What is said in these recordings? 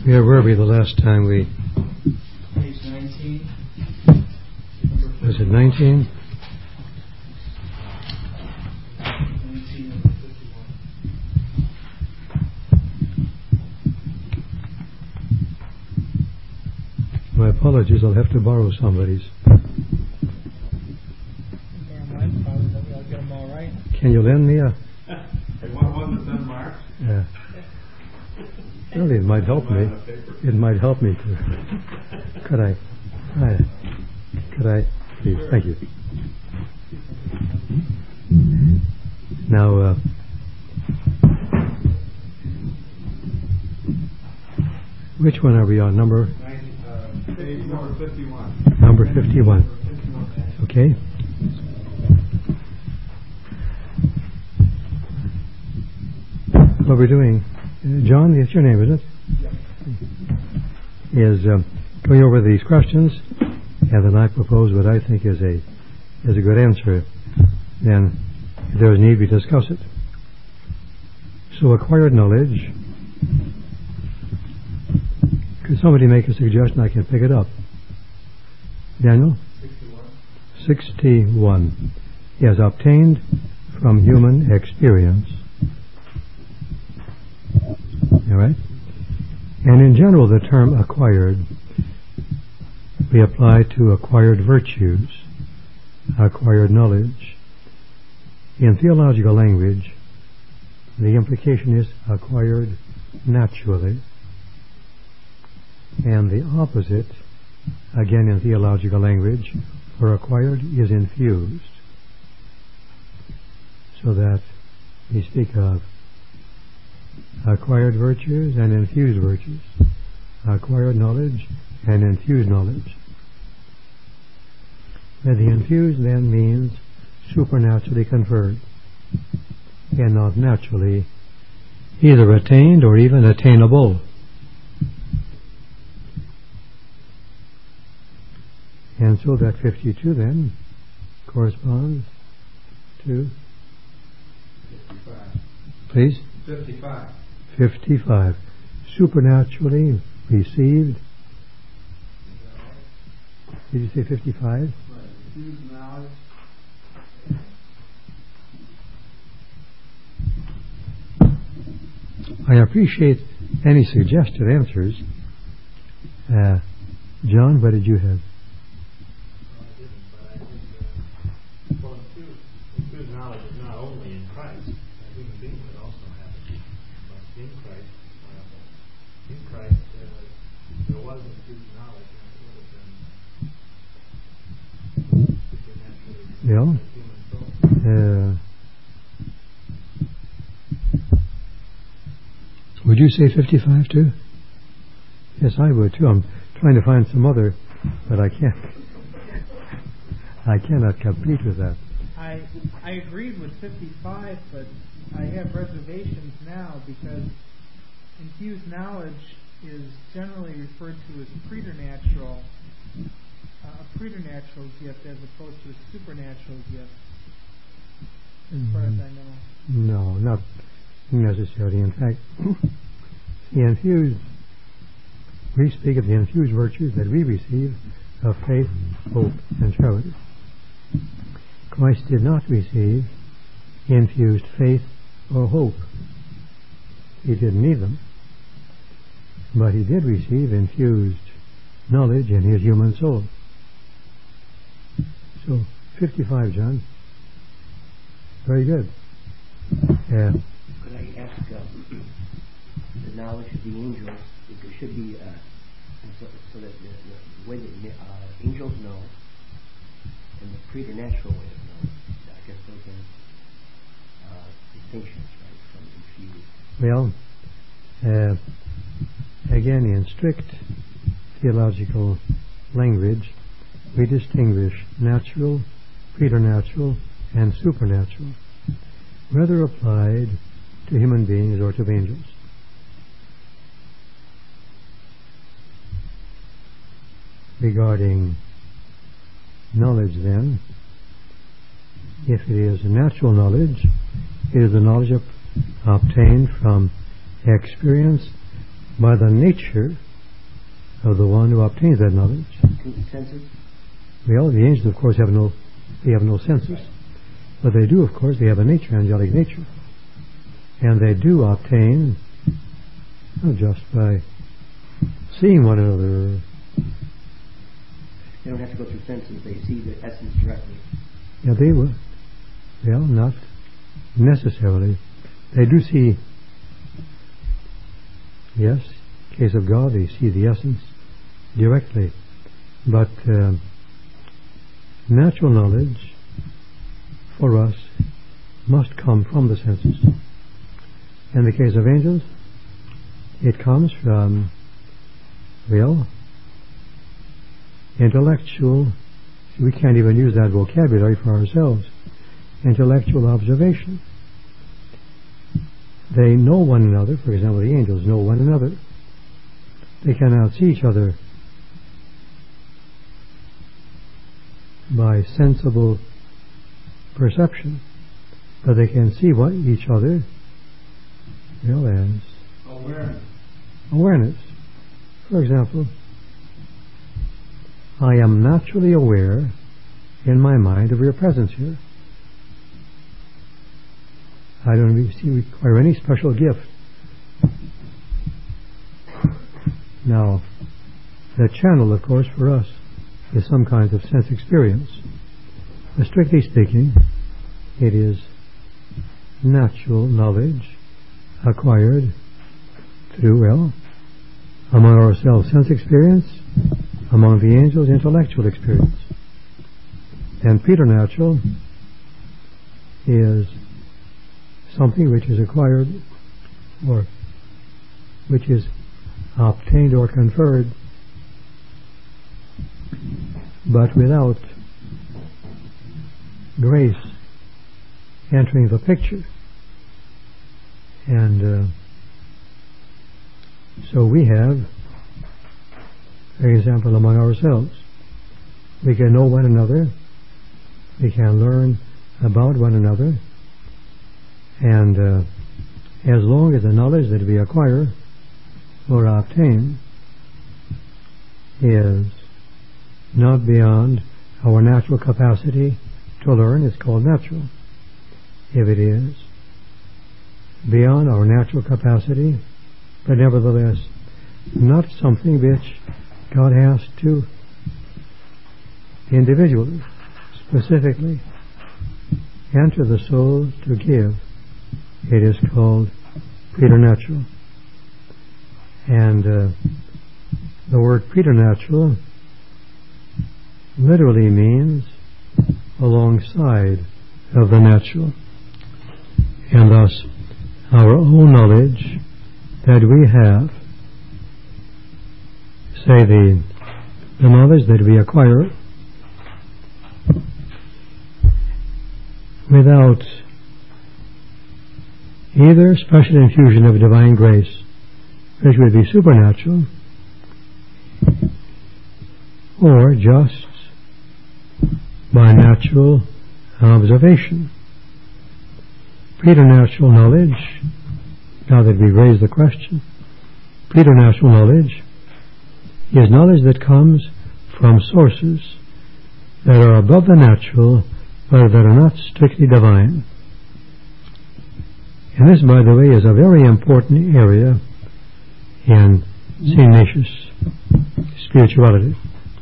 Where were we the last time we... Page 19. Was it 19? 19 number 51. My apologies, I'll have to borrow somebody's. I'll get them all right. Can you lend me a... You want one that's unmarked? Yeah. Really, it might help me. It might help me to... Could I? Please, thank you. Now, which one are we on? Page number 51. Number 51. Okay. What we're doing, John, it's your name, isn't it? Yep. Is going over these questions, and then I propose what I think is a good answer. Then, if there is need, we discuss it. So, acquired knowledge. Could somebody make a suggestion? I can pick it up. Daniel? 61. Yes, obtained from human experience. All right? And in general, the term acquired, we apply to acquired virtues, acquired knowledge. In theological language, the implication is acquired naturally. And the opposite, again in theological language, for acquired is infused. So that we speak of acquired virtues and infused virtues, acquired knowledge and infused knowledge. And the infused then means supernaturally conferred, and not naturally either attained or even attainable. And so that 52 then corresponds to 55. Please? 55. 55. Supernaturally received. Did you say 55? Right. Infused knowledge. I appreciate any suggested answers. John, what did you have? Infused knowledge is not only in Christ. A human being could also have it. But in Christ, there was infused knowledge, and it would have been supernaturally Yeah. human soul. Would you say 55 too? Yes, I would too. I'm trying to find some other, but I can't. I cannot compete with that. I agreed with 55, but I have reservations now because infused knowledge is generally referred to as preternatural, a preternatural gift as opposed to a supernatural gift, as far as I know. No, not necessarily. In fact, the infused, we speak of the infused virtues that we receive of faith, hope, and charity. Christ did not receive infused faith or hope. He didn't need them. But he did receive infused knowledge in his human soul. So, 55, John. Very good. Could I ask the knowledge of the angels? It should be so that the way that angels know and the preternatural way of knowing. I guess those are distinctions, right, from infused. Well, again, in strict theological language, we distinguish natural, preternatural, and supernatural, whether applied to human beings or to angels. Regarding knowledge, then, if it is natural knowledge, it is the knowledge obtained from experience by the nature of the one who obtains that knowledge. Senses? Well, the angels, of course, have no senses. But they do, of course, they have a nature, angelic nature. And they do obtain, not just by seeing one another. They don't have to go through senses, they see the essence directly. Yeah, they will. Well, not necessarily. They do see, yes, in the case of God, they see the essence directly. But natural knowledge for us must come from the senses. In the case of angels, it comes from, well, intellectual, we can't even use that vocabulary for ourselves, intellectual observation. They know one another. For example, the angels know one another. They cannot see each other by sensible perception, but they can see each other, well, as awareness. For example, I am naturally aware in my mind of your presence here. I don't require any special gift. Now, the channel, of course, for us is some kind of sense experience. But strictly speaking, it is natural knowledge acquired through, well, among ourselves, sense experience, among the angels, intellectual experience. And preternatural is something which is acquired or which is obtained or conferred, but without grace entering the picture. And so we have, for example, among ourselves, we can know one another, we can learn about one another, and as long as the knowledge that we acquire or obtain is not beyond our natural capacity to learn, it's called natural. If it is beyond our natural capacity, but nevertheless not something which God has to individually, specifically enter the soul to give, it is called preternatural. And the word preternatural literally means alongside of the natural. And thus, our own knowledge that we have, say the knowledge that we acquire without either special infusion of divine grace, which would be supernatural, or just by natural observation. Preternatural knowledge, now that we've raised the question, preternatural knowledge is knowledge that comes from sources that are above the natural, but that are not strictly divine. And this, by the way, is a very important area in St. Ignatius spirituality.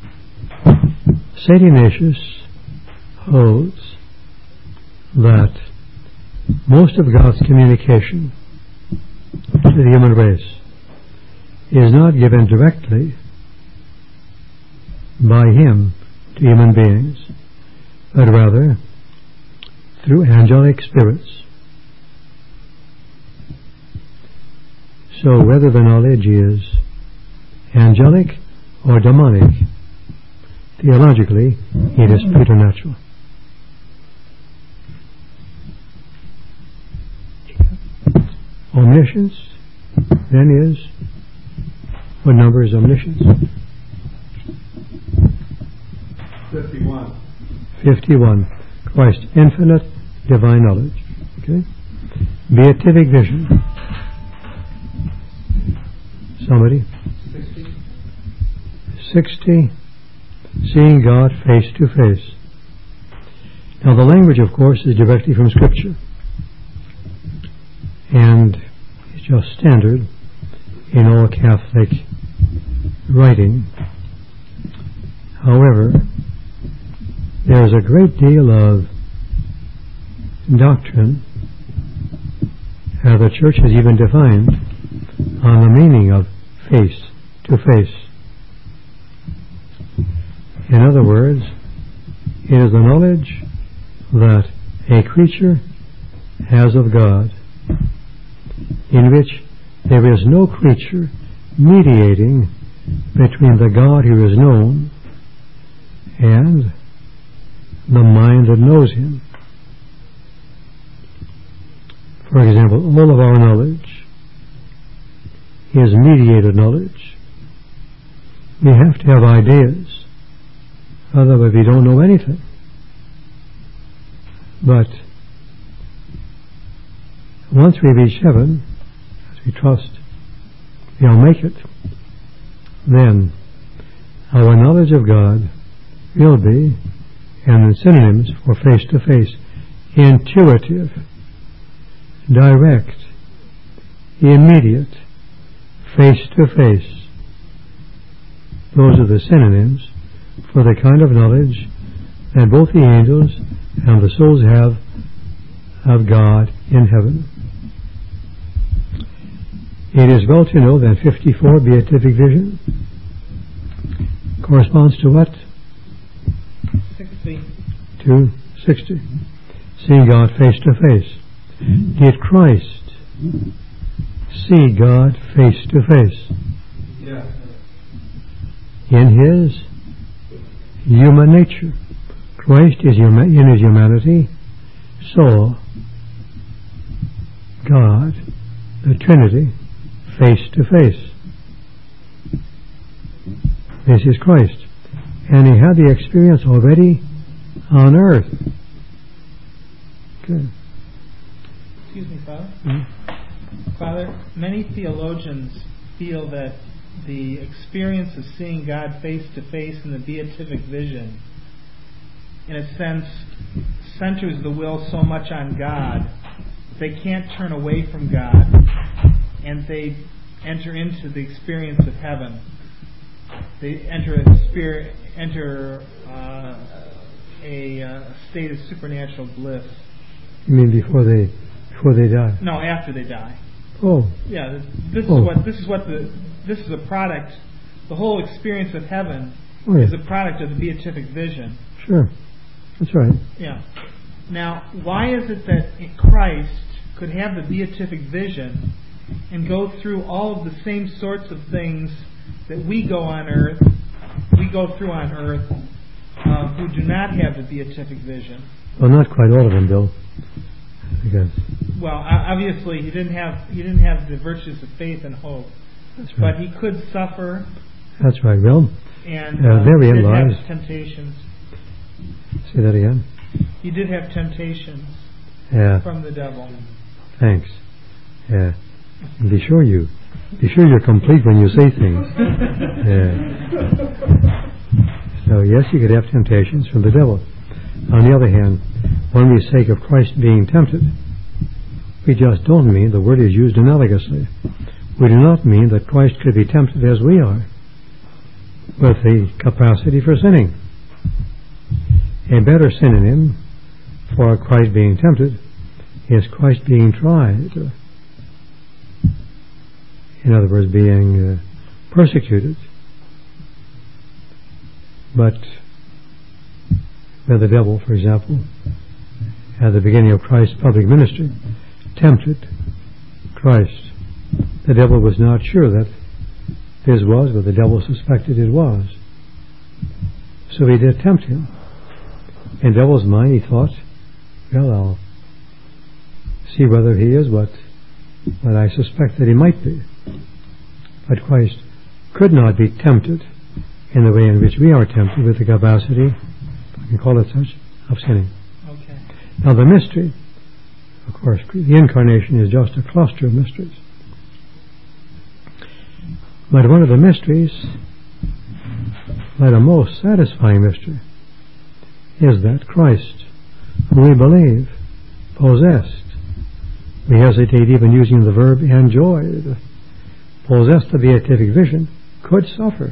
St. Ignatius holds that most of God's communication to the human race is not given directly by Him to human beings, but rather through angelic spirits. So whether the knowledge is angelic or demonic, theologically it is preternatural. Omniscience then is, what number is omniscience? 51. 51. Christ's infinite divine knowledge. Okay? Beatific vision. Somebody? 60. Seeing God face to face. Now the language, of course, is directly from Scripture. And it's just standard in all Catholic writing. However, there's a great deal of doctrine the Church has even defined on the meaning of face to face. In other words, it is the knowledge that a creature has of God, in which there is no creature mediating between the God who is known and the mind that knows Him. For example, all of our knowledge is mediated knowledge. We have to have ideas, otherwise we don't know anything. But once we reach heaven, as we trust we'll make it, then our knowledge of God will be, and the synonyms for face to face, intuitive, direct, immediate, face to face. Those are the synonyms for the kind of knowledge that both the angels and the souls have of God in heaven. It is well to know that 54, beatific vision, corresponds to what? 60. To 60. Seeing God face to face. Did Christ see God face to face? Yes. In His human nature. Christ is in His humanity saw God, the Trinity, face to face. This is Christ. And He had the experience already on earth. Good. Excuse me, Father. Father, many theologians feel that the experience of seeing God face to face in the beatific vision, in a sense, centers the will so much on God, they can't turn away from God, and they enter into the experience of heaven. They enter a state of supernatural bliss. You mean before they die? No, after they die. Oh. Yeah, this is a product. The whole experience of heaven is a product of the beatific vision. Sure, that's right. Yeah. Now, why is it that Christ could have the beatific vision and go through all of the same sorts of things that we go through on earth, who do not have the beatific vision? Well, not quite all of them, Bill. Because obviously he didn't have the virtues of faith and hope. That's right. But he could suffer. That's right, Bill. And therein did lies have temptations. Say that again. He did have temptations from the devil. Thanks. Yeah. Be sure you're complete when you say things. So yes, you could have temptations from the devil. On the other hand, when we say of Christ being tempted, we just don't mean the word is used analogously. We do not mean that Christ could be tempted as we are, with the capacity for sinning. A better synonym for Christ being tempted is Christ being tried. In other words, being persecuted. But where the devil, for example, at the beginning of Christ's public ministry, tempted Christ. The devil was not sure that this was, but the devil suspected it was. So he did tempt him. In the devil's mind, he thought, well, I'll see whether he is what I suspect that he might be. But Christ could not be tempted in the way in which we are tempted, with the capacity, if I can call it such, of sinning. Okay. Now the mystery, of course, the incarnation is just a cluster of mysteries. But one of the mysteries, the most satisfying mystery, is that Christ, who we believe, possessed, we hesitate even using the verb enjoyed, possessed the beatific vision, could suffer.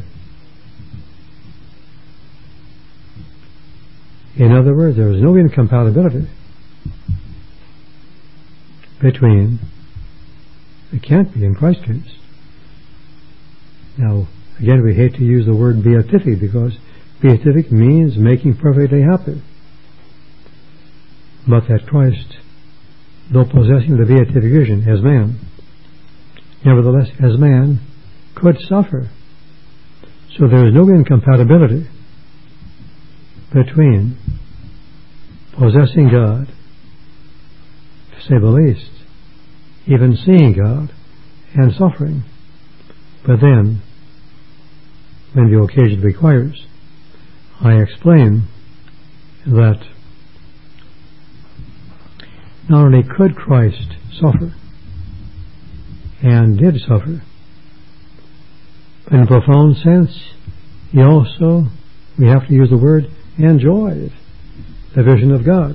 In other words, there is no incompatibility between, it can't be in Christ's case. Now, again, we hate to use the word beatific because beatific means making perfectly happy. But that Christ, though possessing the beatific vision as man, nevertheless, as man, could suffer. So there is no incompatibility between possessing God, to say the least, even seeing God, and suffering. But then, when the occasion requires, I explain that not only could Christ suffer, and did suffer, but in a profound sense, he also, we have to use the word, enjoyed the vision of God.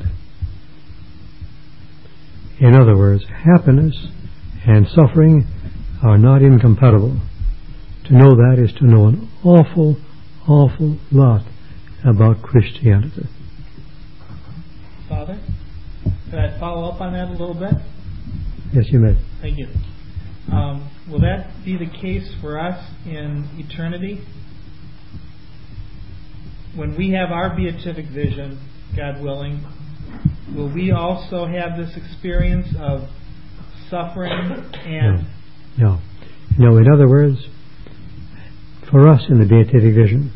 In other words, happiness and suffering are not incompatible. To know that is to know an awful, awful lot about Christianity. Father, could I follow up on that a little bit? Yes, you may. Thank you. Will that be the case for us in eternity? When we have our beatific vision, God willing, will we also have this experience of suffering and... No. In other words, for us in the beatific vision,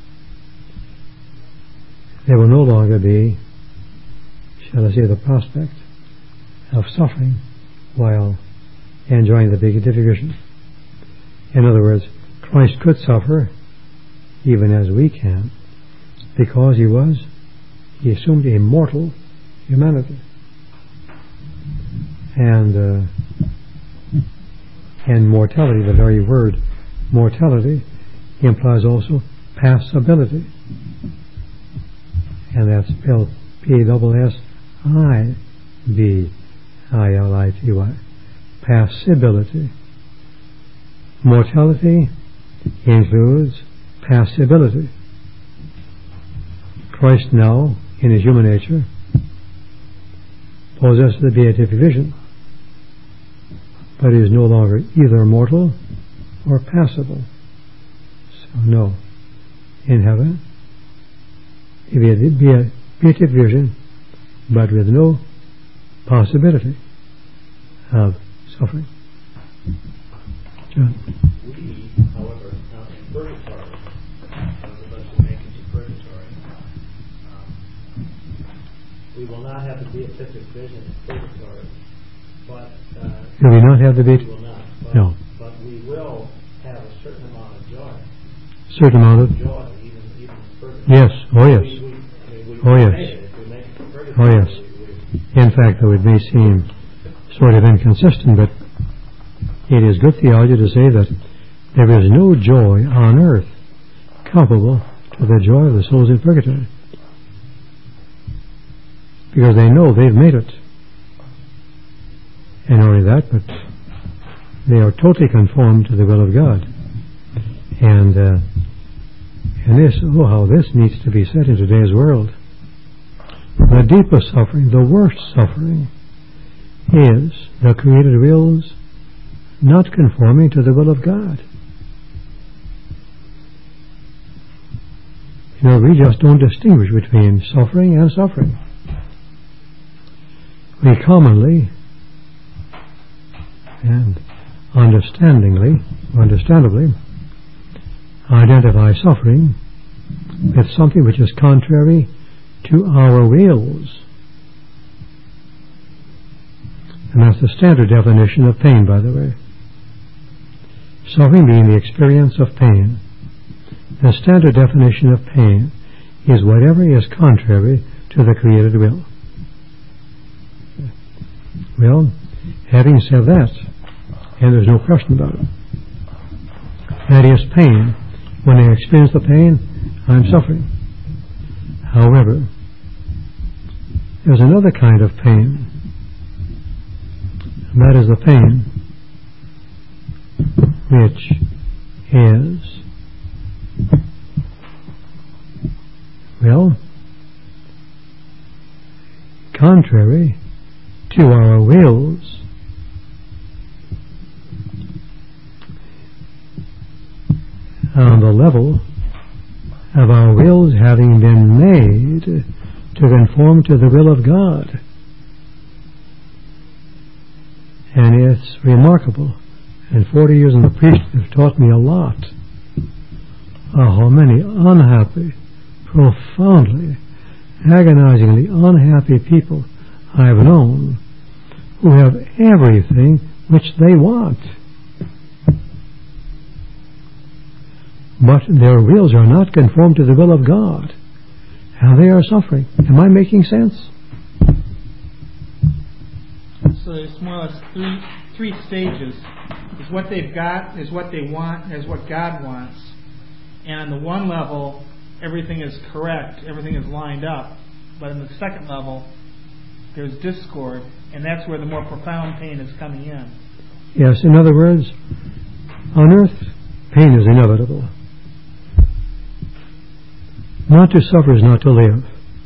there will no longer be, shall I say, the prospect of suffering while enjoying the beatific vision. In other words, Christ could suffer even as we can, because he assumed a mortal humanity. And mortality, the very word mortality, implies also passibility. And that's spelled P-S-S-I-B-I-L-I-T-Y. Passibility. Mortality includes passibility. Christ now, in his human nature, possesses the beatific vision, but he is no longer either mortal or passible. So no, in heaven, he will be a beatific vision, but with no possibility of suffering. John? We, however, now in purgatory, those of us who make it to purgatory, we will not have the beatific vision in purgatory, but do we not have the we will not. No. But we will have a certain amount of joy. Certain amount of joy, even in purgatory. Yes. Oh yes. Oh yes. If we make it to purgatory, Oh yes. In fact, though it may seem sort of inconsistent, but it is good theology to say that there is no joy on earth comparable to the joy of the souls in purgatory, because they know they've made it. And not only that, but they are totally conformed to the will of God. And this, how this needs to be said in today's world. The deepest suffering, the worst suffering, is the created will's not conforming to the will of God. We just don't distinguish between suffering and suffering. We commonly and understandably identify suffering with something which is contrary to our wills. And that's the standard definition of pain, by the way. Suffering being the experience of pain. The standard definition of pain is whatever is contrary to the created will. Well, having said that, and there's no question about it, That is pain. When I experience the pain, I'm suffering. However, there's another kind of pain, and that is the pain which is, well, contrary to our wills. On the level of our wills having been made to conform to the will of God. And it's remarkable. And 40 years in the priesthood have taught me a lot of how many unhappy, profoundly, agonizingly unhappy people I've known who have everything which they want. But their wills are not conformed to the will of God. And they are suffering. Am I making sense? So there's more or less three stages. Is what they've got, is what they want, is what God wants. And on the one level, everything is correct, everything is lined up. But on the second level, there's discord, and that's where the more profound pain is coming in. Yes, in other words, on earth, pain is inevitable. Not to suffer is not to live.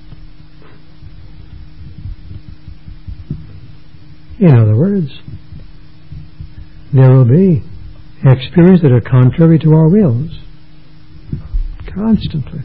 In other words, there will be experiences that are contrary to our wills. Constantly.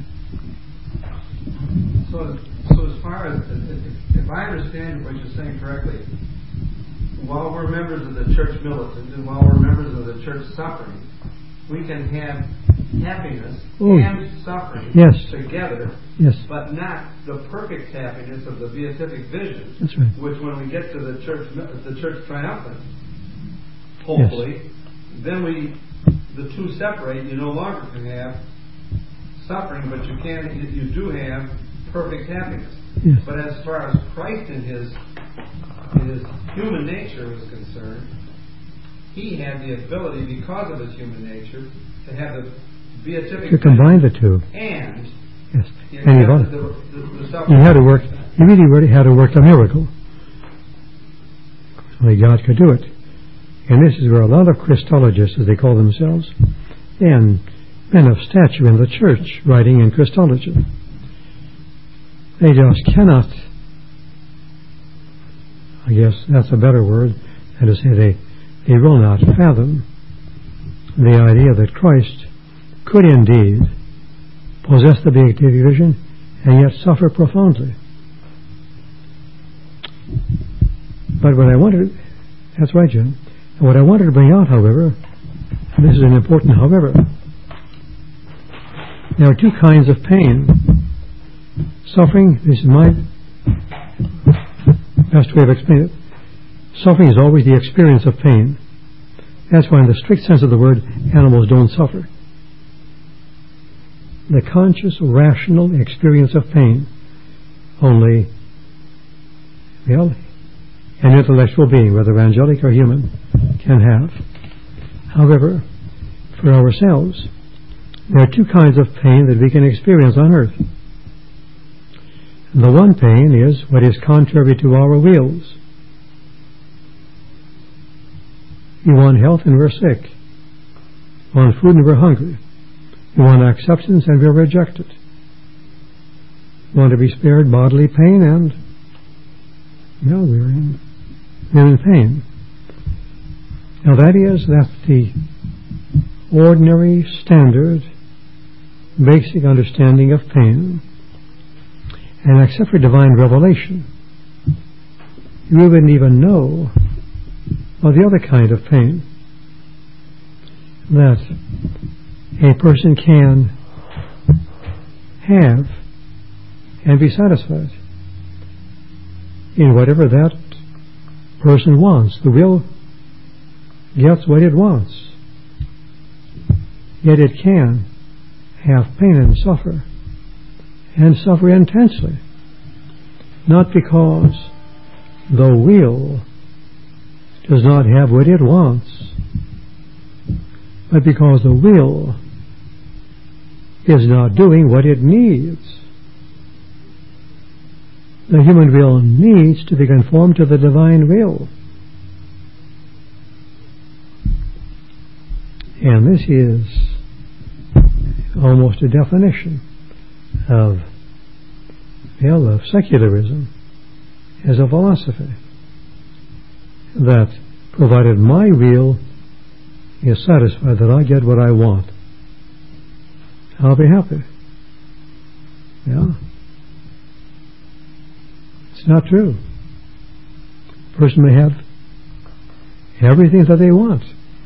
So as far as, if I understand what you're saying correctly, while we're members of the church militant and while we're members of the church suffering, we can have happiness and suffering together, but not the perfect happiness of the beatific vision. That's right. Which, when we get to the church triumphant, hopefully, then the two separate. You no longer can have suffering, but you do have perfect happiness. Yes. But as far as Christ in his human nature was concerned, he had the ability, because of his human nature, to have the beatific to combine the two. And yes, he really had to work a miracle. Only God could do it. And this is where a lot of Christologists, as they call themselves, and men of stature in the church writing in Christology, they just cannot, I guess that's a better word than to say they will not fathom the idea that Christ could indeed possess the beatific vision and yet suffer profoundly. But what I wanted, that's right, Jim, and what I wanted to bring out, however, and this is an important however, there are two kinds of pain. Suffering, this is my best way of explaining it. Suffering is always the experience of pain. That's why in the strict sense of the word, animals don't suffer. The conscious, rational experience of pain only, well, an intellectual being, whether angelic or human, can have. However, for ourselves, there are two kinds of pain that we can experience on earth. The one pain is what is contrary to our wills. We want health and we're sick. We want food and we're hungry. We want acceptance and we're rejected. We want to be spared bodily pain and, well, we're in pain. Now that's the ordinary, standard, basic understanding of pain. And except for divine revelation, you wouldn't even know of the other kind of pain that a person can have and be satisfied in whatever that person wants. The will gets what it wants, yet it can have pain and suffer intensely, not because the will does not have what it wants, but because the will is not doing what it needs. The human will needs to be conformed to the divine will. And this is almost a definition of secularism as a philosophy, that provided my will is satisfied, that I get what I want, I'll be happy. Yeah. It's not true. A person may have everything that they want.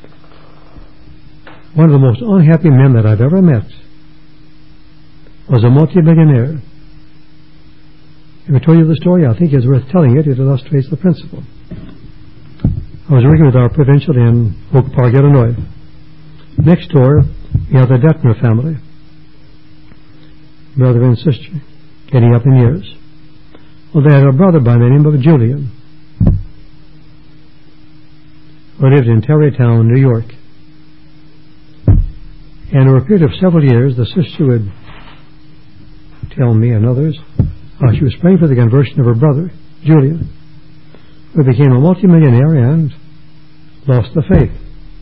One of the most unhappy men that I've ever met was a multi-millionaire. If I told you the story, I think it's worth telling it. It illustrates the principle. I was working with our provincial in Oak Park, Illinois. Next door, we have the Detmer family, brother and sister, getting up in years. Well, they had a brother by the name of Julian, who lived in Tarrytown, New York. And over a period of several years, the sister would tell me and others how she was praying for the conversion of her brother, Julian, who became a multimillionaire and lost the faith.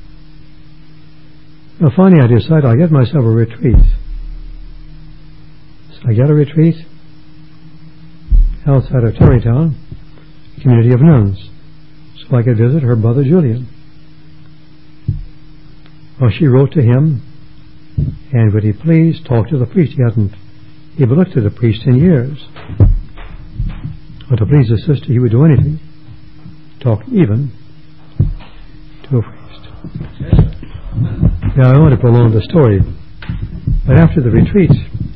Now finally I decided I'll get myself a retreat. So I get a retreat outside of Tarrytown, a community of nuns, so I could visit her brother Julian. Well, she wrote to him, and would he please talk to the priest? He hadn't even looked at a priest in years. But to please his sister, he would do anything. Talk even to a priest. Now, I want to prolong the story. But after the retreat,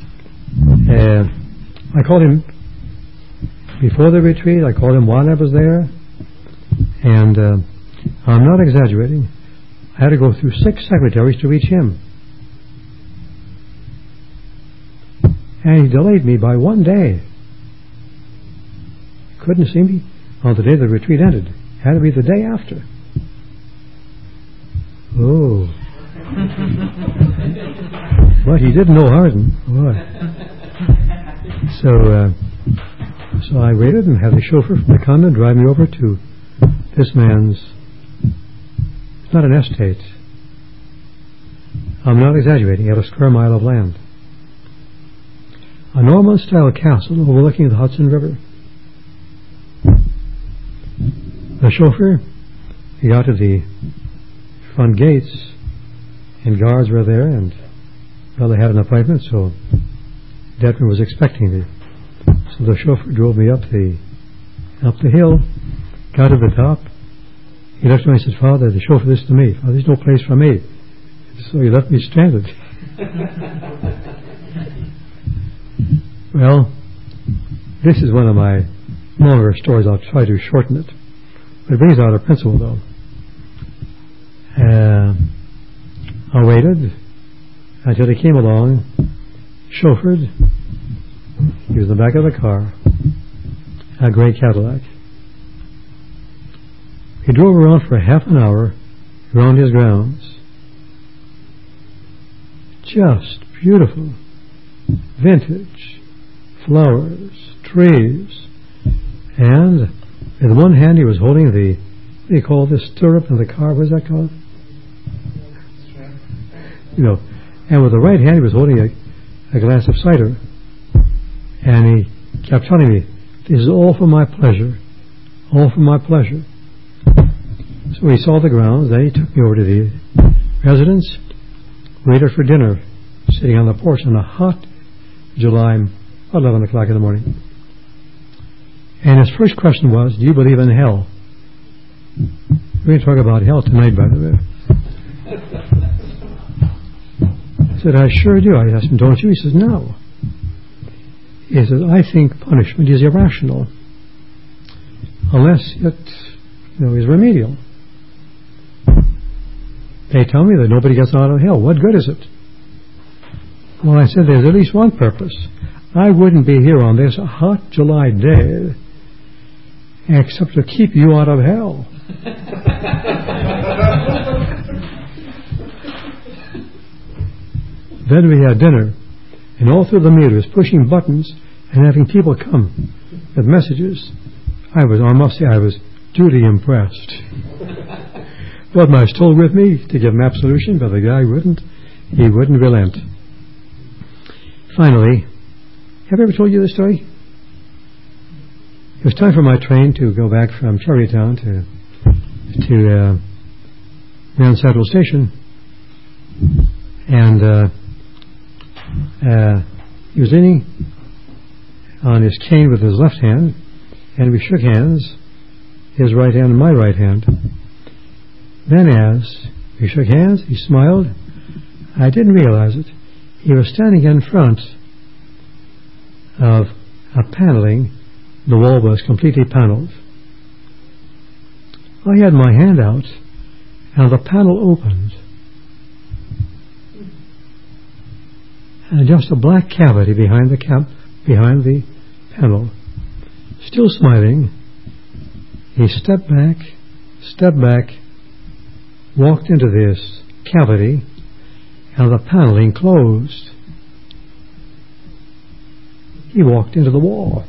I called him before the retreat, I called him while I was there, and I'm not exaggerating. I had to go through 6 secretaries to reach him. And he delayed me by 1 day. Couldn't see me on the day the retreat ended. Had to be the day after. Oh. But he didn't know Hardin. Boy. So I waited and had the chauffeur from the convent drive me over to this man's. It's not an estate. I'm not exaggerating. At a square mile of land. A Norman-style castle overlooking the Hudson River. The chauffeur, he got to the front gates, and guards were there, and well, they had an appointment, so Detmer was expecting me. So the chauffeur drove me up the hill, got to the top. He looked at me and said, "Father, the chauffeur, this to me. Father, there's no place for me." So he left me stranded. Well, this is one of my longer stories. I'll try to shorten it. But it brings out a principle, though. I waited until he came along, chauffeured. He was in the back of the car, a gray Cadillac. He drove around for half an hour around his grounds. Just beautiful. Vintage. Flowers, trees, and in one hand he was holding the, what do you call this, stirrup in the car, what is that called? You know, and with the right hand he was holding a glass of cider, and he kept telling me, "This is all for my pleasure, all for my pleasure." So he saw the grounds, then he took me over to the residence, waited for dinner, sitting on the porch on a hot July 11 o'clock in the morning. And his first question was, "Do you believe in hell?" We're going to talk about hell tonight, by the way. I said, "I sure do." I asked him, "Don't you?" He says, "No." He says, "I think punishment is irrational unless it is remedial. They tell me that nobody gets out of hell. What good is it?" Well, I said, "There's at least one purpose. I wouldn't be here on this hot July day except to keep you out of hell." Then we had dinner, and all through the meal he was pushing buttons and having people come with messages. I must say I was duly impressed. But my still with me to give him absolution, but the guy wouldn't. He wouldn't relent. Finally, have I ever told you this story? It was time for my train to go back from Cherrytown to Grand Central Station, and he was leaning on his cane with his left hand, and we shook hands, his right hand and my right hand. Then as we shook hands, he smiled. I didn't realize it. He was standing in front of a paneling. The wall was completely paneled. I had my hand out, and the panel opened. And just a black cavity behind the panel. Still smiling, he stepped back, walked into this cavity, and the paneling closed. He walked into the wall.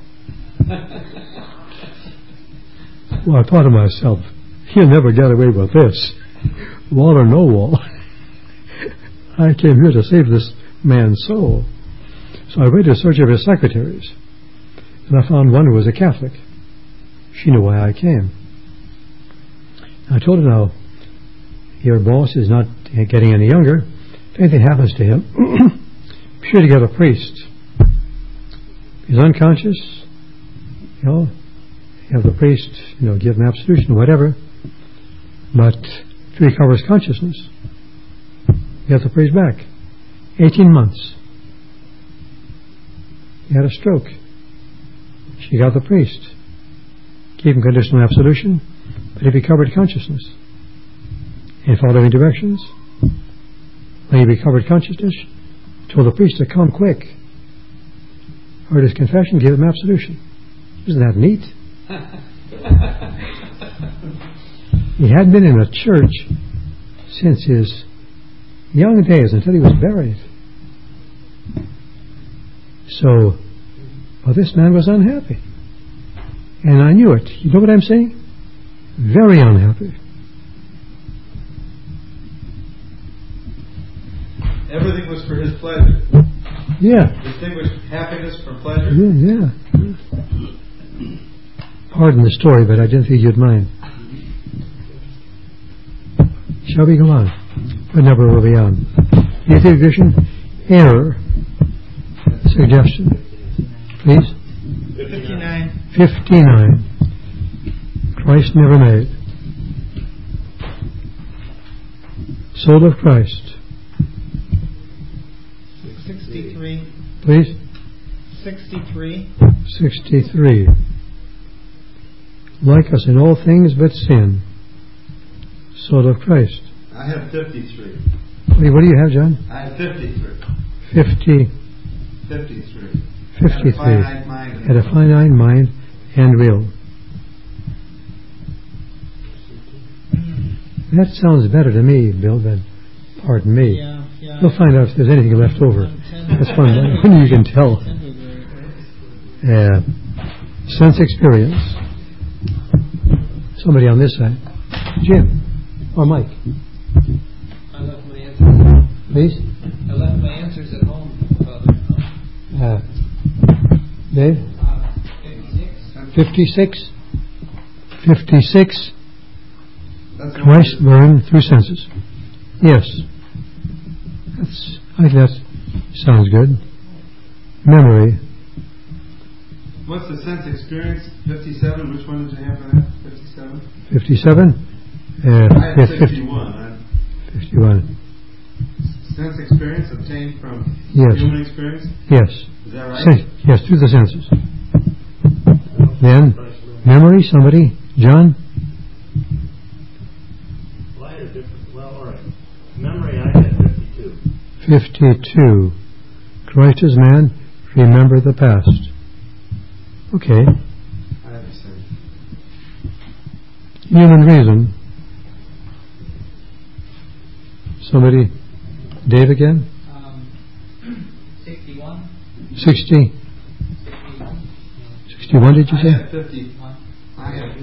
Well, I thought to myself, he'll never get away with this. Wall or no wall. I came here to save this man's soul. So I went in search of his secretaries, and I found one who was a Catholic. She knew why I came. I told her, now, your boss is not getting any younger. If anything happens to him, be sure to get a priest. He's unconscious, you have the priest, give him absolution, whatever. But if he recovers consciousness, you have the priest back. 18 months. He had a stroke. She got the priest. Gave him conditional absolution, but he recovered consciousness. In following directions, when he recovered consciousness, told the priest to come quick. Heard his confession, gave him absolution. Isn't that neat? He had been in a church since his young days until he was buried. So, well, this man was unhappy. And I knew it. You know what I'm saying? Very unhappy. Everything was for his pleasure. Yeah. Distinguished happiness from pleasure. Yeah. Pardon the story, but I didn't think you'd mind. Shall we go on? What number were we on? Eighth edition, error, suggestion. Please? 59. 59. Christ never made. Soul of Christ. 63. Please? 63. 63. Like us in all things but sin. Soul of Christ. I have 53. What do you have, John? I have 53. 53. 53. 53. Had a finite mind and will. That sounds better to me, Bill, than pardon me. Yeah. You'll find out if there's anything left over. That's fun. When you can tell. Sense experience. Somebody on this side. Jim. Or Mike. I left my answers at home. Please? I left my answers at home, Father. Dave? 56. 56. Christ learned through senses. Yes. I think that sounds good. Memory. What's the sense experience? 57. Which one did you have for that? 57? 57? I have 61. 51. Sense experience obtained from Yes. human experience? Yes. Is that right? Yes, through the senses. Then, memory, somebody? John? Well, all right. Memory, I had 52. 52. Christ as man, remember the past. Okay. I have the same. Human reason. Somebody? Dave again? 60? 61, did you say? I have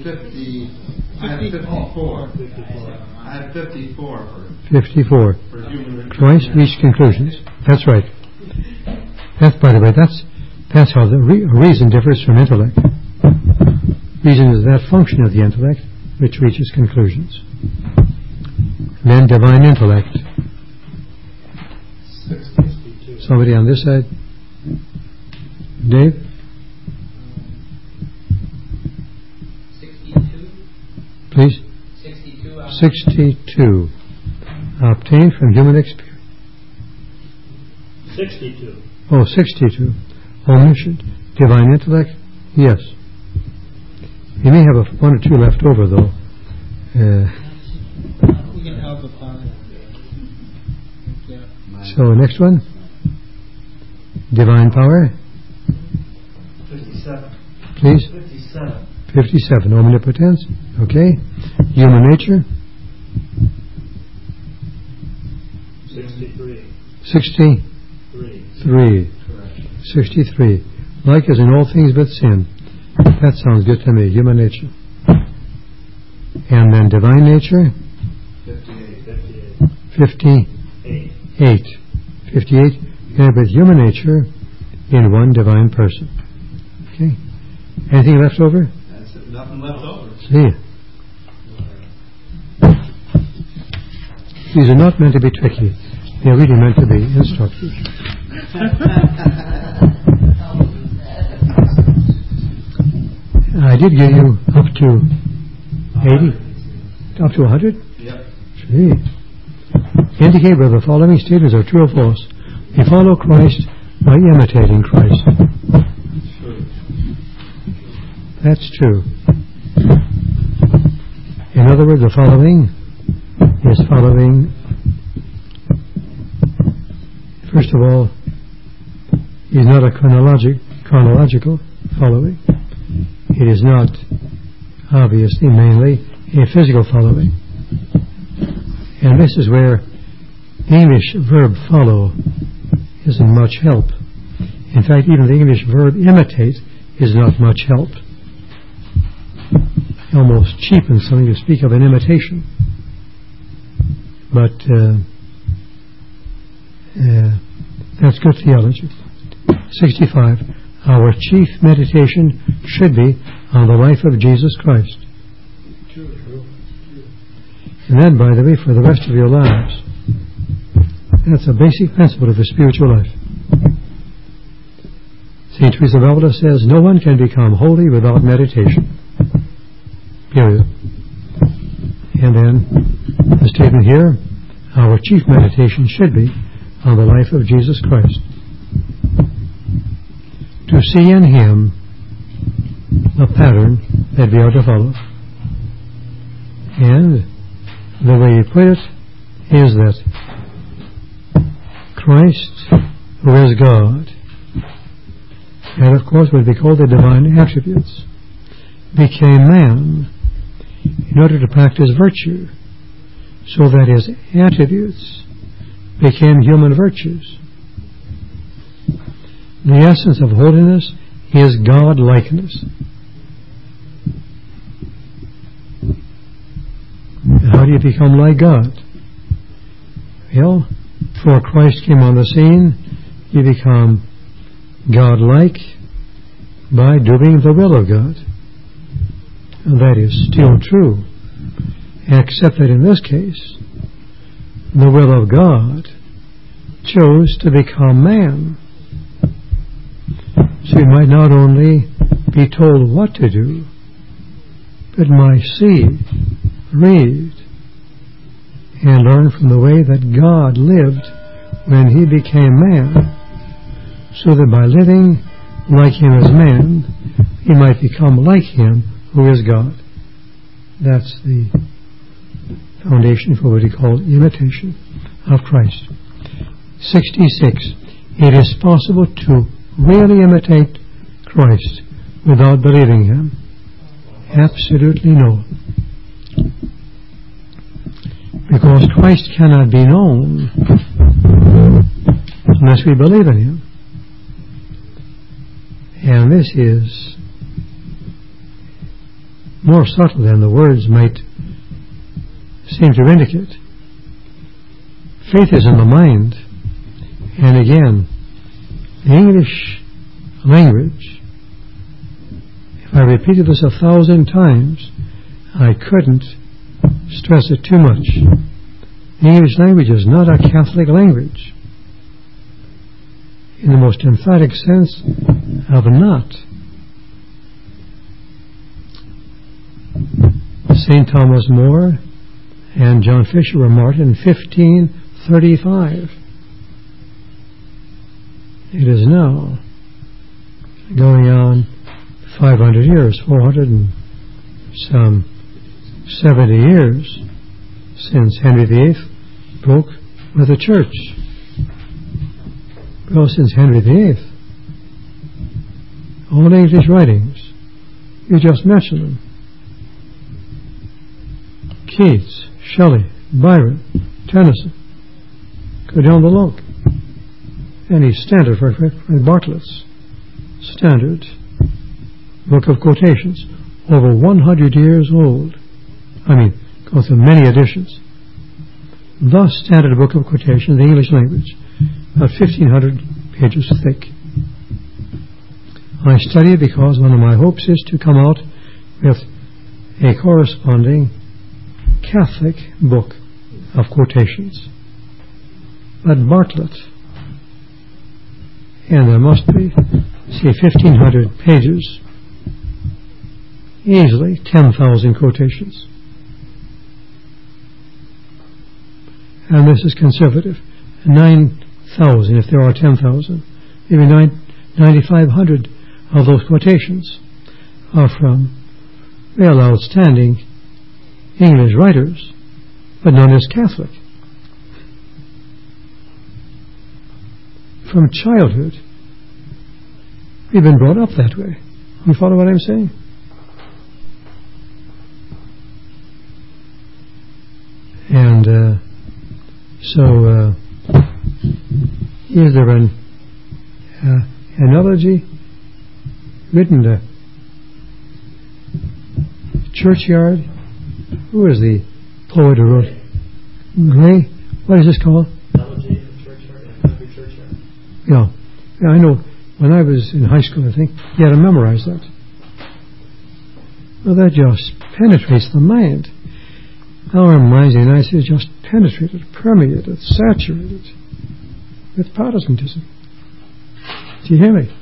54. I have 54 54. for human Christ reached conclusions. That's right. That, by the way, that's how the reason differs from intellect. Reason is that function of the intellect which reaches conclusions. Then divine intellect. 62. Somebody on this side? Dave? 62. Please? 62. 62. Obtained from human experience. 62. Oh, 62. Omniscient. Divine intellect? Yes. You may have one or two left over, though. We can help upon it. So, next one. Divine power? 57. Please? 57. 57. Omnipotence? Okay. Human nature? 63. 63. 63. Like as in all things but sin. That sounds good to me. Human nature. And then divine nature? 58. 58. And with human nature in one divine person. Okay. Anything left over? That's it. Nothing left over. See. These are not meant to be tricky. They're really meant to be instructive. I did give you up to 80? Up to 100? Yep. Gee. Indicate whether the following statements are true or false. We follow Christ by imitating Christ. That's true. In other words, the following is following. First of all, is not a chronological following. It is not, obviously, mainly a physical following. And this is where the English verb follow isn't much help. In fact, even the English verb imitate is not much help. It almost cheapens something to speak of an imitation. But that's good theology. 65. Our chief meditation should be on the life of Jesus Christ. And then, by the way, for the rest of your lives, that's a basic principle of the spiritual life. St. Teresa of Avila says, no one can become holy without meditation. Period. And then, the statement here, our chief meditation should be on the life of Jesus Christ. To see in Him the pattern that we are to follow. And the way you put it is that Christ, who is God, and of course what we call the divine attributes, became man in order to practice virtue, so that His attributes became human virtues. The essence of holiness is God-likeness. How do you become like God? Well, before Christ came on the scene, you become God-like by doing the will of God. And that is still true, except that in this case, the will of God chose to become man. So you might not only be told what to do, but might see, read, and learn from the way that God lived when He became man, so that by living like Him as man, He might become like Him who is God. That's the foundation for what he called imitation of Christ. 66. It is possible to really imitate Christ without believing Him. Absolutely no. Because Christ cannot be known unless we believe in Him. And this is more subtle than the words might seem to indicate. Faith is in the mind. And again, the English language, if I repeated this 1,000 times, I couldn't stress it too much. The English language is not a Catholic language in the most emphatic sense of not. St. Thomas More and John Fisher were martyred in 1535. It is now going on 500 years, 400 and some 70 years since Henry VIII broke with the Church. Well, since Henry VIII, all English writings, you just mentioned them. Keats, Shelley, Byron, Tennyson, go down the log. Any standard for Bartlett's standard book of quotations, over 100 years old. Go through many editions. The standard book of quotation in the English language, about 1,500 pages thick. I study it because one of my hopes is to come out with a corresponding Catholic book of quotations. But Bartlett, and there must be, 1,500 pages, easily 10,000 quotations. And this is conservative. 9,000, if there are 10,000, maybe 9,500 of those quotations are from real outstanding English writers, but none is Catholic. From childhood, we've been brought up that way. You follow what I'm saying? And so is there an analogy written to Churchyard? Who is the poet who wrote Gray? What is this called? Elegy of Churchyard, and Country Churchyard. Yeah, I know. When I was in high school, I think you had to memorize that. Well, that just penetrates the mind. Our minds in the United States just penetrated, permeated, saturated with Protestantism. Do you hear me?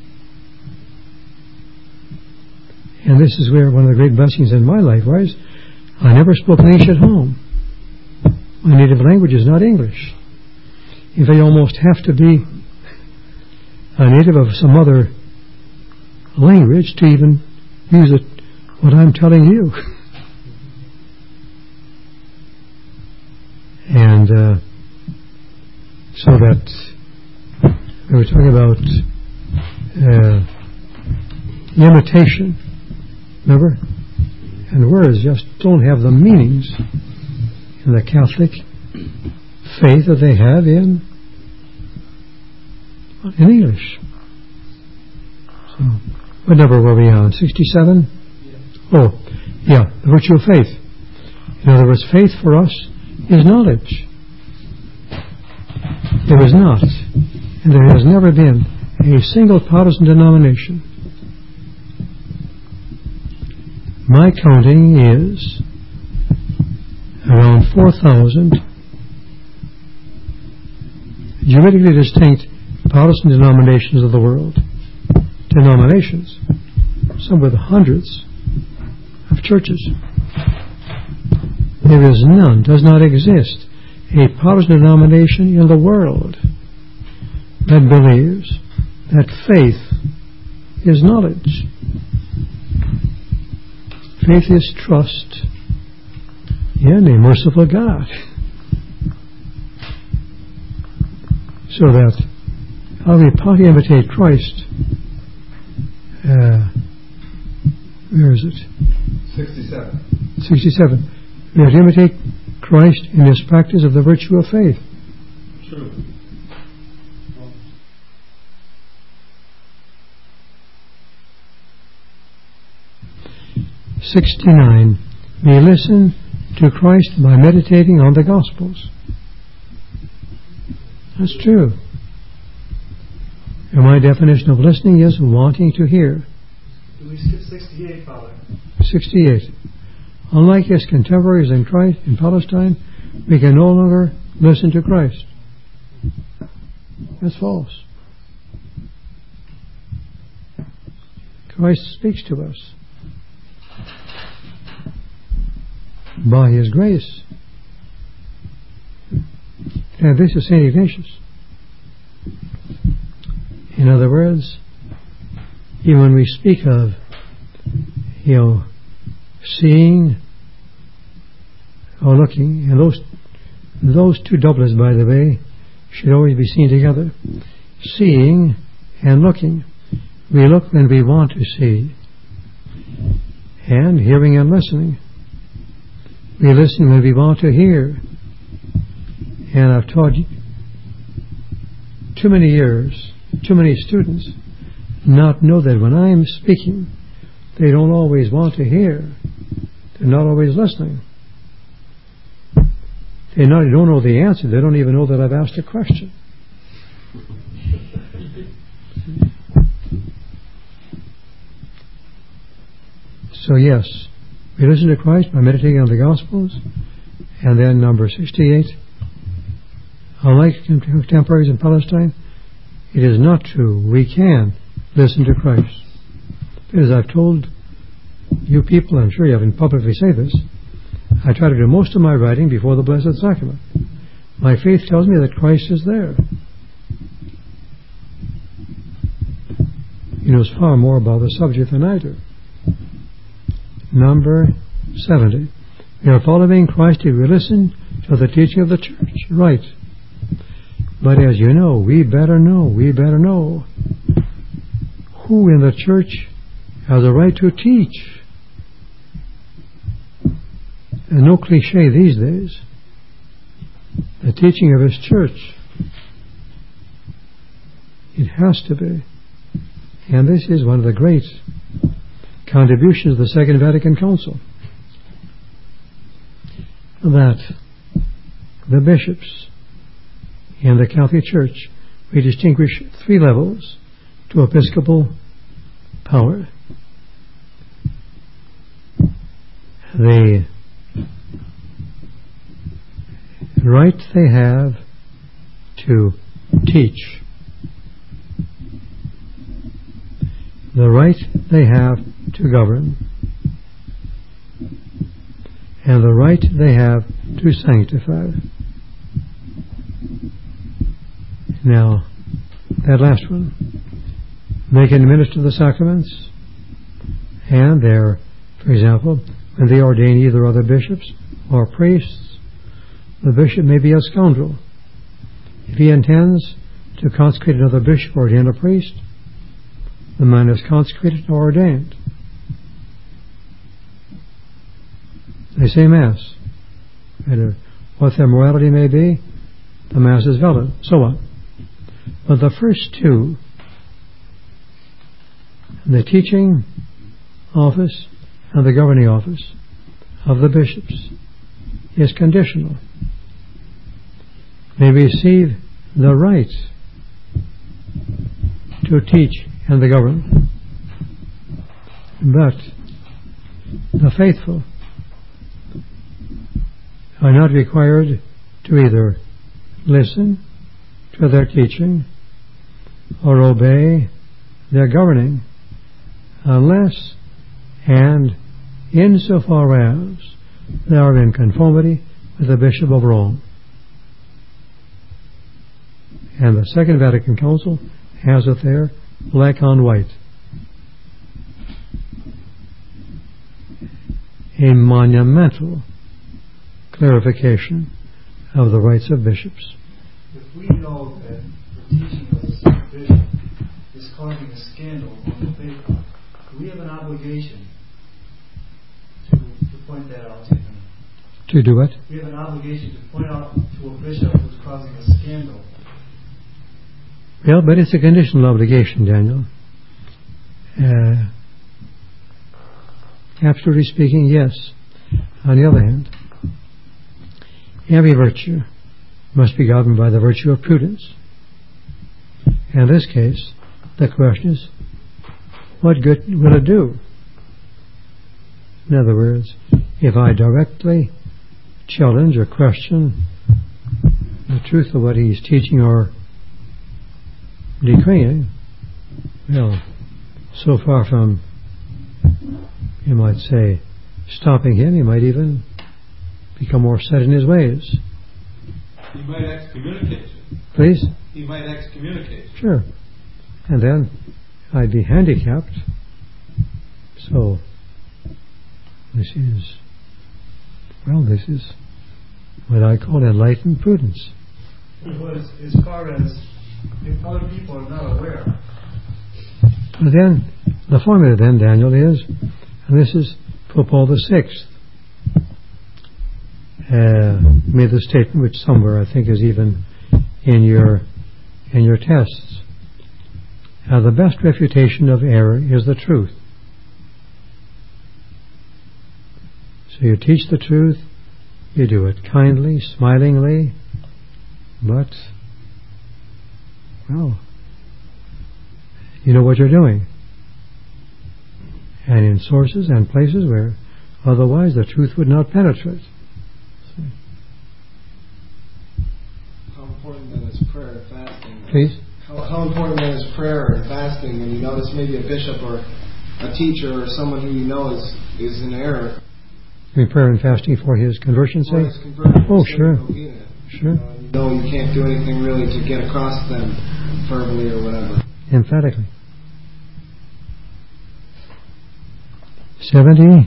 And this is where one of the great blessings in my life was. I never spoke English at home. My native language is not English. In fact, you almost have to be a native of some other language to even use it, what I'm telling you. And so that we were talking about imitation, remember? And words just don't have the meanings in the Catholic faith that they have in English. So, what number were we on? 67? Yeah. Oh, yeah, the virtue of faith. In other words, faith for us is knowledge. There is not, and there has never been, a single Protestant denomination. My counting is around 4,000 juridically distinct Protestant denominations of the world. Denominations, some with hundreds of churches. There is none, does not exist, a Protestant denomination in the world that believes that faith is knowledge. Faith is trust in a merciful God. So that how we partly imitate Christ. Where is it? 67. 67. We have to imitate Christ in his practice of the virtue of faith. True. 69, we listen to Christ by meditating on the Gospels. That's true. And my definition of listening is wanting to hear. Do we skip 68, Father? 68. Unlike his contemporaries in Christ in Palestine, we can no longer listen to Christ. That's false. Christ speaks to us by his grace. And this is St. Ignatius. In other words, even when we speak of, seeing or looking, and those two doublets, by the way, should always be seen together. Seeing and looking. We look when we want to see. And hearing and listening. We listen when we want to hear. And I've taught too many years, too many students not know that when I'm speaking, they don't always want to hear. They're not always listening. They don't know the answer. They don't even know that I've asked a question. So yes, we listen to Christ by meditating on the Gospels. And then number 68, unlike contemporaries in Palestine, it is not true. We can listen to Christ. Because I've told you people, I'm sure you haven't publicly say this, I try to do most of my writing before the Blessed Sacrament. My faith tells me that Christ is there. He knows far more about the subject than I do. Number 70. We are following Christ if we listen to the teaching of the church. Right. But as you know, we better know who in the church has a right to teach. And no cliche these days. The teaching of his church. It has to be. And this is one of the great contributions of the Second Vatican Council. That the bishops in the Catholic Church, we distinguish three levels to episcopal power. The right they have to teach. The right they have to govern. And the right they have to sanctify. Now, that last one. They can minister the sacraments, and they're, for example, when they ordain either other bishops or priests, the bishop may be a scoundrel. If he intends to consecrate another bishop or ordain a priest, the man is consecrated or ordained. They say Mass. And what their morality may be, the Mass is valid, so on. But the first two, the teaching office and the governing office of the bishops, is conditional. They receive the right to teach and to govern. But the faithful are not required to either listen to their teaching or obey their governing unless and insofar as they are in conformity with the Bishop of Rome. And the Second Vatican Council has it there, black on white. A monumental clarification of the rights of bishops. If we know that the teaching of the same bishop is causing a scandal on the faithful, do we have an obligation to point that out to him? To do what? We have an obligation to point out to a bishop who's causing a scandal. Well, but it's a conditional obligation, Daniel. Absolutely speaking, yes. On the other hand, every virtue must be governed by the virtue of prudence. In this case, the question is, what good will it do? In other words, if I directly challenge or question the truth of what he's teaching or decreeing, well, so far from, you might say, stopping him, he might even become more set in his ways. He might excommunicate you. Please? He might excommunicate you. Sure. And then I'd be handicapped. So this is what I call enlightened prudence. Well, as far as if other people are not aware. But then the formula then, Daniel, is, and this is Pope Paul VI made the statement, which somewhere I think is even in your tests. The best refutation of error is the truth. So you teach the truth, you do it kindly, smilingly, but, well, you know what you're doing. And in sources and places where otherwise the truth would not penetrate. How important then is prayer and fasting? Please? How important then is prayer and fasting when you notice maybe a bishop or a teacher or someone who you know is in error? You mean prayer and fasting for his conversion's For sake? his conversion, Oh, sure. Sure. You know you can't do anything really to get across to them verbally or whatever. Emphatically. 70.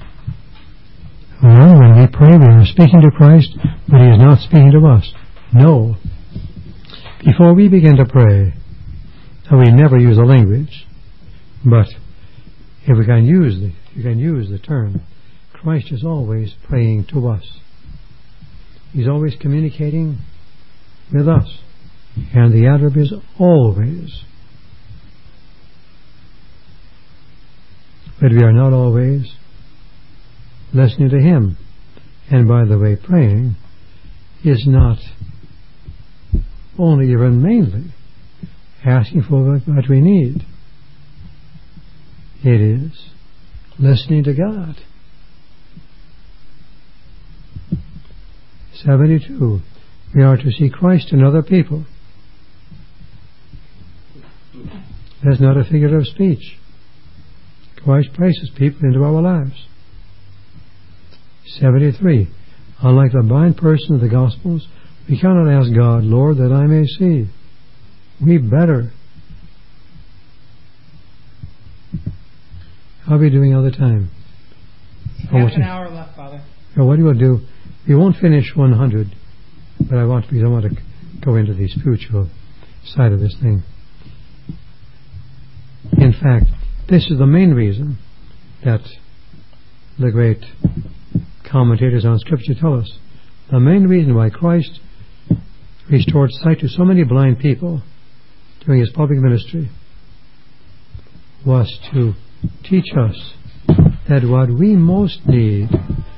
Well, when we pray, we are speaking to Christ, but He is not speaking to us. No. Before we begin to pray, we never use a language, but if you can use the term, Christ is always praying to us. He's always communicating with us, and the adverb is always. But we are not always listening to Him. And by the way, praying is not only even mainly asking for what we need. It is listening to God. 72. We are to see Christ in other people. That's not a figure of speech. Christ places people into our lives. 73. Unlike the blind person of the Gospels, we cannot ask God, Lord, that I may see. We better. How are we doing all the time? Half an hour left, Father. So what you will do, we won't finish 100, but I want to go into the spiritual side of this thing. In fact, this is the main reason that the great commentators on Scripture tell us. The main reason why Christ restored sight to so many blind people during His public ministry was to teach us that what we most need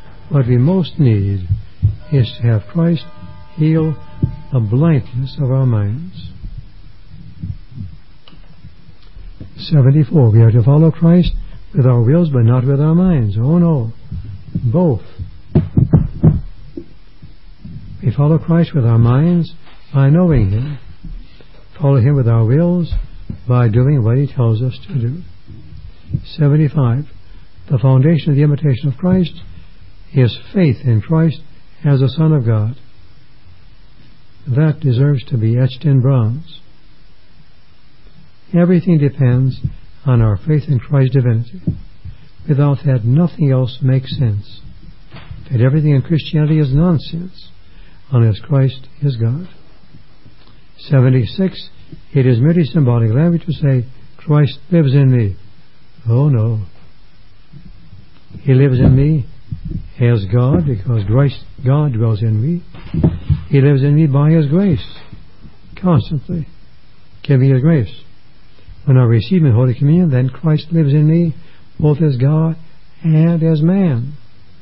is to have Christ heal the blindness of our minds. 74. We are to follow Christ with our wills but not with our minds. Oh no. Both. We follow Christ with our minds by knowing Him. Follow Him with our wills by doing what He tells us to do. 75. The foundation of the imitation of Christ is faith in Christ as the Son of God. That deserves to be etched in bronze. Everything depends on our faith in Christ's divinity. Without that, nothing else makes sense. That everything in Christianity is nonsense unless Christ is God. 76. It is merely symbolic language to say, Christ lives in me. Oh no. He lives in me as God because God dwells in me. He lives in me by His grace. Constantly. Give me His grace. When I receive in Holy Communion, then Christ lives in me both as God and as man.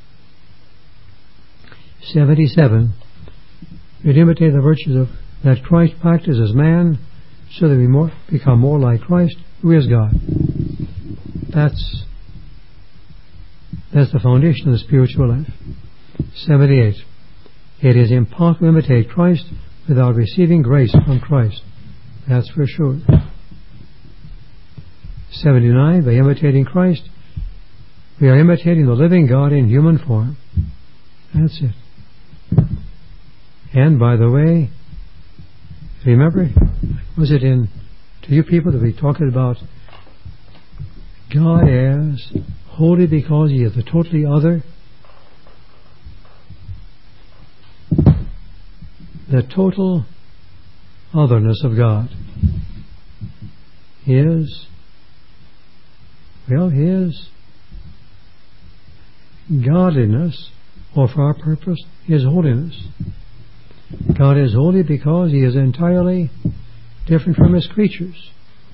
77. We'd imitate the virtues that Christ practiced as man, so that we become more like Christ, who is God. That's the foundation of the spiritual life. 78. It is impossible to imitate Christ without receiving grace from Christ. That's for sure. 79. By imitating Christ, we are imitating the living God in human form. That's it. And by the way, remember, was it to you people that we talked about God as holy because He is the totally other? The total otherness of God is, His godliness, or for our purpose, His holiness. God is holy because He is entirely different from His creatures.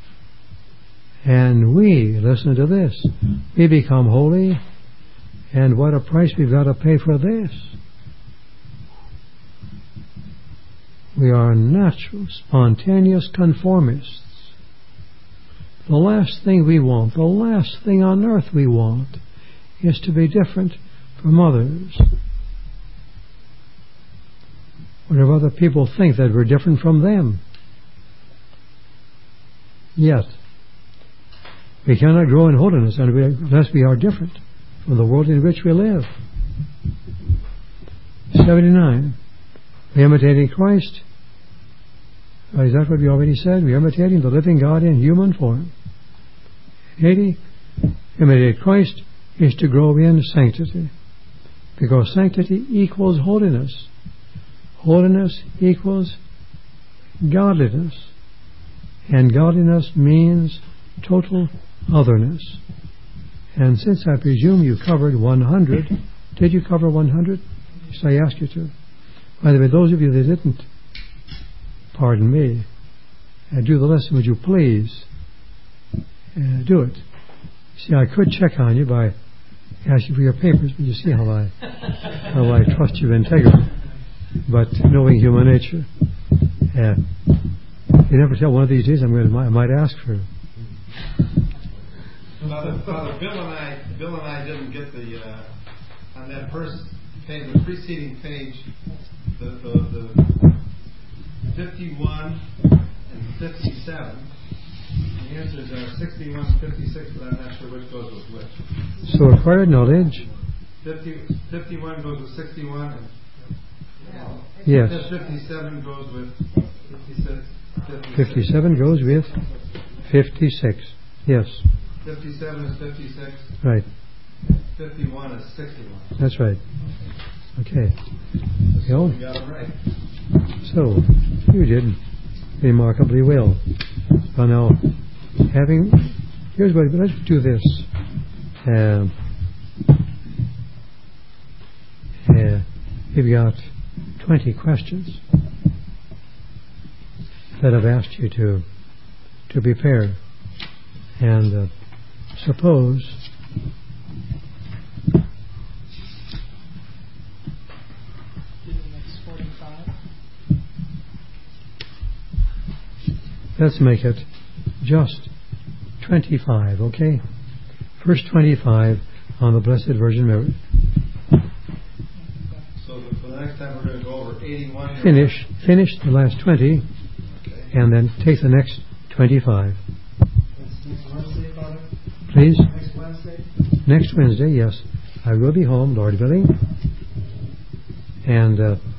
And we, listen to this, we become holy, and what a price we've got to pay for this. We are natural, spontaneous conformists. The last thing we want, the last thing on earth we want, is to be different from others. Whenever other people think that we're different from them. Yet, we cannot grow in holiness unless we are different from the world in which we live. 79. We're imitating Christ. Is that what we already said? We're imitating the living God in human form. 80. Imitate Christ is to grow in sanctity. Because sanctity equals holiness. Holiness equals godliness. And godliness means total otherness. And since I presume you covered 100, did you cover 100? Yes, I asked you to. By the way, those of you that didn't, pardon me, do the lesson, would you please do it? See, I could check on you by asking for your papers, but you see how I trust your integrity. But knowing human nature, you never tell. One of these days I might ask for it. Father, Bill and I didn't get the on that first page, the preceding page, the 51 and 57. The answers are 61 and 56, but I'm not sure which goes with which. So acquired knowledge. 51 goes with 61, and yes. 57 goes with 56. 57 goes with 56. Yes. 57 is 56. Right. 51 is 61. That's right. Okay. You got it right. So, you did remarkably well. So now, here's what, let's do this. We've got 20 questions that I've asked you to prepare. And suppose let's make it just 25, okay? First 25 on the Blessed Virgin Mary. So for the next time we're going to go over 81. Finish the last 20, okay, and then take the next 25. Next Wednesday, Father? Please? Next Wednesday? Next Wednesday, yes. I will be home, Lord willing. And